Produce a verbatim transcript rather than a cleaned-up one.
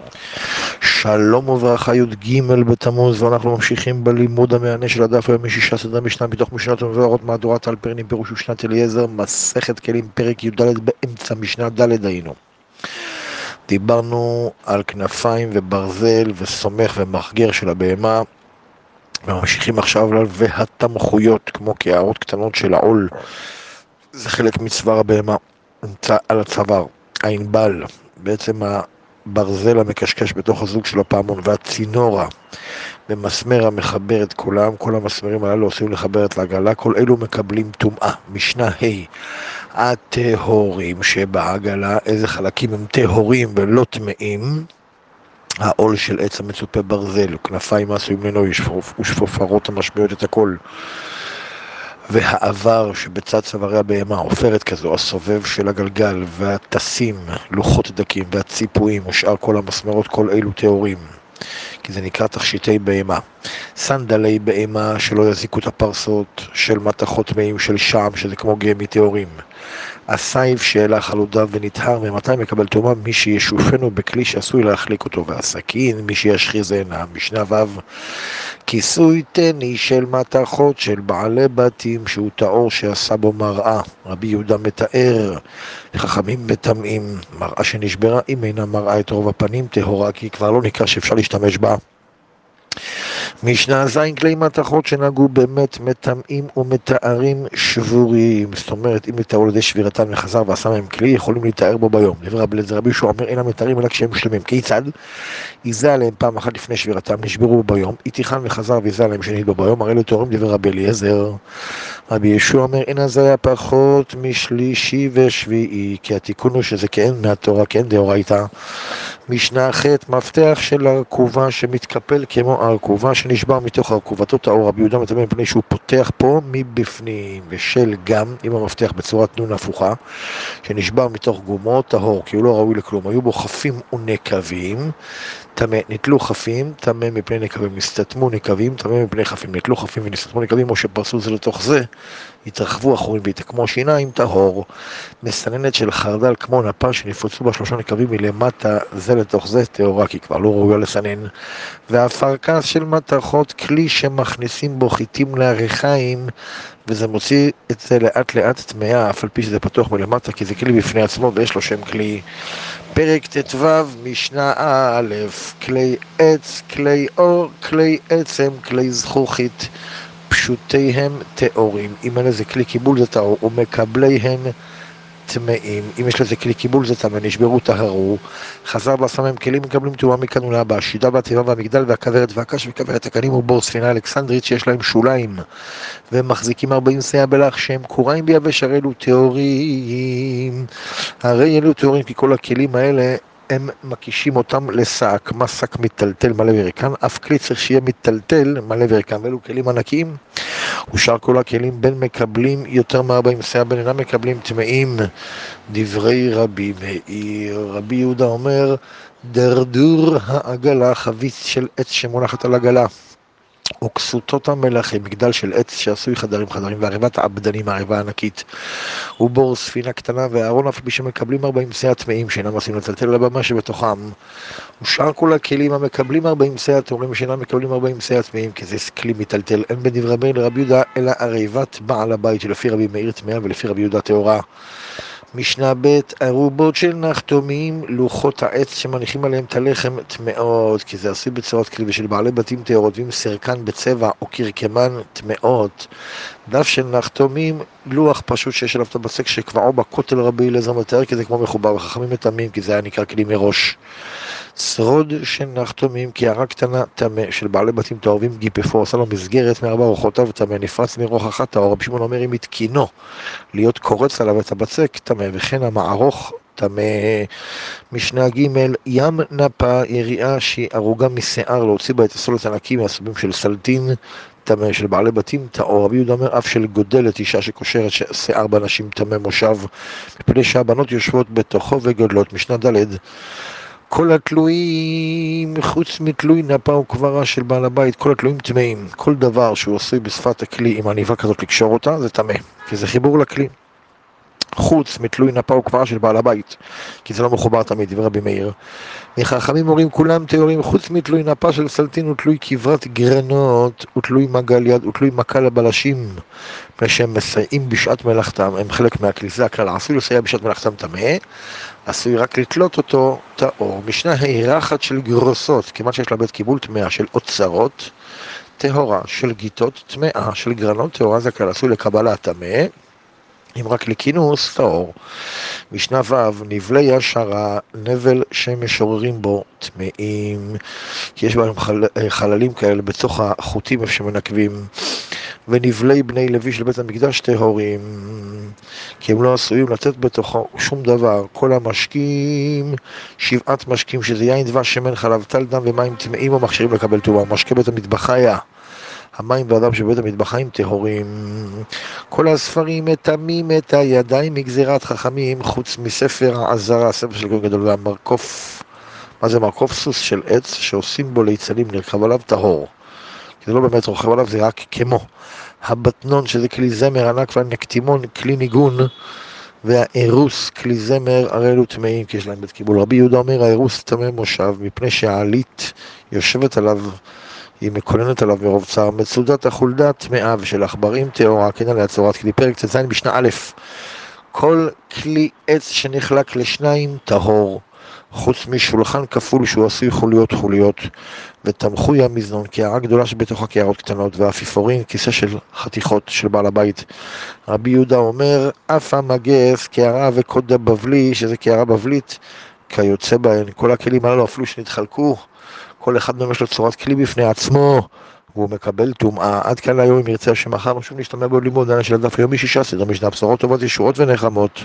שלום וברכה י"ג בתמוז, ואנחנו ממשיכים בלימוד המענה של הדף היומי שישה סדרי משנה מתוך משנת ומבוארות מהדורת אלפרני פירוש ושנת אליעזר, מסכת כלים פרק י"ד, באמצע משנה ד' היינו. דיברנו על כנפיים וברזל וסומך ומחגר של הבהמה, וממשיכים עכשיו על והתמחויות כמו כערות קטנות של העול, זה חלק מצוואר הבהמה, נמצא על הצוואר, הענבל, בעצם הברזל המקשקש בתוך הזוג של הפעמון, והצינורה במסמר המחבר את כולם, כל המסמרים הללו עושים לחבר את לעגלה, כל אלו מקבלים טומאה. משנה ה' הטהורים שבעגלה, איזה חלקים הם טהורים ולא טמאים? העול של עץ המצופה ברזל, כנפיים עשויים לנוי ושפופרות המשמיעות את הכל, והעבר שבצד צווארי הבהמה, עופרת כזו, הסובב של הגלגל, והתסים, לוחות דקים, והציפויים, ושאר כל המסמרות, כל אלו טהורים, כי זה נקרא תכשיטי בהמה. סנדלי בהמה שלא יזיקו את הפרסות, של מתכות טמאים, של שעם, שזה כמו גמי טהורים. הסייף שאלה חלודה ונטהר, ממתי מקבל טומאה? מי שישופנו בכלי שעשוי להחליק אותו, והסכין, מי שישחיז עינה. משנה ו' כיסוי תני של מתכות של בעלי בתים, שהוא טהור שעשה בו מראה. רבי יהודה מתאר, חכמים מטמאים, מראה שנשברה, אם אינה מראה את רוב הפנים, טהורה, כי כבר לא נקרא שאפשר להשתמש בה. משנה זין כלי מתכות שנגעו באמת מטמאים ומתארים שבורים, זאת אומרת אם נטערו על ידי שבירתן וחזר ועשה מהם כלי, יכולים להתאר בו ביום. דבר רבי אליעזר רבי יהושע אומר אינם מתארים אלא כשהם שלמים. כיצד? יזה עליהם פעם אחת לפני שבירתם, נשברו בו ביום, איתיחן וחזר ויזה עליהם שנית בו ביום, הרי לתוארים. דבר רבי אליעזר רבי יהושע אומר אין הזה היה פחות משלישי ושביעי, כי התיקון הוא שזה כאין מהתורה, כאין דאורייתא. משנה ח' מפתח של הרכובה שמתקפל כמו הרכובה שנשבר מתוך הרכובתו טהור. רבי יהודה מטמא מפני שהוא פותח פה מבפנים. ושל גם עם המפתח בצורת נון הפוכה שנשבר מתוך גומו טהור, כי הוא לא ראוי לכלום. היו בו חפים ונקבים, טמא. נטלו חפים, טמא מפני נקבים. נסתתמו נקבים, טמא מפני חפים. נטלו חפים ונסתתמו נקבים, או שפרסו זה לתוך זה, התרחבו אחורים והתעקמו שיניים, טהור. מסננת של חרדל כמו נפה שנפוצו בה שלושה נקבים מלמטה זה לתוך זה, טהורה, כי כבר לא ראויה לסנן. והפרקס של מתכות, כלי שמכניסים בו חיטים לעריכיים, וזה מוציא את זה לאט לאט טמאה, אף על פי שזה פתוח מלמטה, כי זה כלי בפני עצמו ויש לו שם כלי. פרק ט"ו משנה א', כלי עץ, כלי אור, כלי עצם, כלי זכוכית, פשוטיהם טהורים. אם אין לזה כלי קיבול זה טהור, ומקבליהם טמאים. אם יש לזה כלי קיבול זה טמא, נשברו טהרו. חזר ועשה מהם כלים, מקבלים טומאה מכאן ולהבא. השידה והתיבה והמגדל והכוורת והקש וכוורת הקנים ובור ספינה אלכסנדרית שיש להם שוליים והם מחזיקים ארבעים סייע בלח שהם קוראים ביבש, הרי אלו טהורים. הרי אלו טהורים כי כל הכלים האלה הם מקישים אותם לשק. מה שק מטלטל מלא וריקן? אף כלי צריך שיהיה מטלטל מלא וריקן, ואלו כלים ענקיים. ושאר כל הכלים בין מקבלים יותר מ-ארבעים סייע, בין אינם מקבלים טמאים. דברי רבי מאיר. רבי יהודה אומר דרדור העגלה, חבית של עץ שמונחת על עגלה, וכסותות המלכים, מגדל של עץ שעשוי חדרים חדרים, ועריבת העבדנים, העריבה הענקית, ובור ספינה קטנה, והארון אף פי שמקבלים ארבעים סייע טמאים שאינם עושים לטלטל על הבמה שבתוכם. ושאר כל הכלים המקבלים ארבעים סייע טהורים שאינם מקבלים ארבעים סייע טמאים, כי זה כלי מטלטל. אין בדברי מאיר לרבי יהודה אלא עריבת בעל הבית, שלפי רבי מאיר טמאה ולפי רבי יהודה טהורה. משנה ב' ערובות של נחתומים, לוחות העץ שמניחים עליהם את הלחם טמאות, כי זה עשוי בצורת כלי, ושל בעלי בתים טהורות, ואם סרקן בצבע או קרקמן טמאות. דף של נחתומים, לוח פשוט שיש עליו את הבצק שקבעו בכותל. רבי אליעזר מתאר כי זה כמו מחובר, וחכמים מטמאים כי זה היה נקרא כלי מראש. שרוד של נחתומים, כי הערה קטנה טמא, של בעלי בתים טהורים גיפפו, עשה לו מסגרת מארבע רוחותיו טמא, נפרץ מרוח אחת טהור. רבי שמעון אומר אם התקינו להיות קורץ עליו את הבצק טמא, וכן המערוך טמא. משנה ג' ים נפה, יריעה שהיא ערוגה משיער, להוציא בה את הסולת הנקי מהסובים של סלטין טמא, של בעלי בתים טהור. רבי יהודה אומר אף של גודלת אישה שקושרת שיער באנשים טמא מושב, מפני שהבנות יושבות בתוכו וגודלות. משנה ד' כל התלויים, חוץ מתלוי נפה וקברה של בעל הבית, כל התלויים טמאים. כל דבר שהוא עשוי בשפת הכלי עם עניבה כזאת לקשור אותה, זה טמא, כי זה חיבור לכלי. חוץ מתלוי נפה וכבר של בעל הבית, כי זה לא מחובר תמיד, דברי רבי מאיר. מחכמים אומרים כולם טהורים חוץ מתלוי נפה של סלטין ותלוי כברת גרנות ותלוי מגל יד ותלוי מכה לבלשים, מפני שהם מסייעים בשעת מלאכתם, הם חלק מהכלי, זה הכלל, עשוי לסייע בשעת מלאכתם טמא, עשוי רק לתלות אותו טהור. משנה הירחת של גרוסות, כיוון שיש לה בית קיבול טמאה של אוצרות, טהורה של גיטות טמאה של גרנות טהורה, זה הכלל, עשוי לקבלה טמא, אם רק לכינוס טהור. משנה ו' נבלי השערה, נבל שמשוררים בו טמאים, כי יש בהם חל... חללים כאלה בתוך החוטים איפה שמנקבים, ונבלי בני לוי של בית המקדש טהורים, כי הם לא עשויים לתת בתוכו שום דבר. כל המשקים, שבעת משקים, שזה יין, דבש, שמן, חלב, טל, דם ומים טמאים או מכשירים לקבל טומאה. משקה בית המטבחיה, המים והדם שבית המטבחיים טהורים. כל הספרים מטמאים את הידיים מגזירת חכמים, חוץ מספר העזרה, ספר של גוי גדול, והמרקוף. מה זה מרקוף? סוס של עץ שעושים בו ליצנים, נרכב עליו טהור. כי זה לא באמת רוכב עליו, זה רק כמו. הבטנון, שזה כלי זמר ענק, והנקטימון, כלי ניגון, והאירוס, כלי זמר, הרי אלו טמאים, כי יש להם בית קיבול. רבי יהודה אומר, האירוס טמא מושב, מפני שהעלית יושבת עליו, היא מקוננת עליו מרוב צער. מצודת החולדה טמאה, ושל עכברים טהורה, כן עליה צורת כלי. פרק ט"ז משנה א', כל כלי עץ שנחלק לשניים טהור, חוץ משולחן כפול שהוא עשוי חוליות חוליות, ותמכוי המזנון, קערה גדולה שבתוכה קערות קטנות, ואפיפורין, כיסא של חתיכות של בעל הבית. רבי יהודה אומר, אף המגף, קערה וקוד הבבלי, שזה קערה בבלית, כיוצא בהן. כל הכלים הללו אפילו שנתחלקו, כל אחד מהם יש לו צורת כלי בפני עצמו, והוא מקבל טומאה. עד כאן היום אם ירצה שמחר שוב נשתמע בעוד לימוד, דנה של הדף היומי שישה, סדר משנה, בשורות טובות, ישועות ונחמות.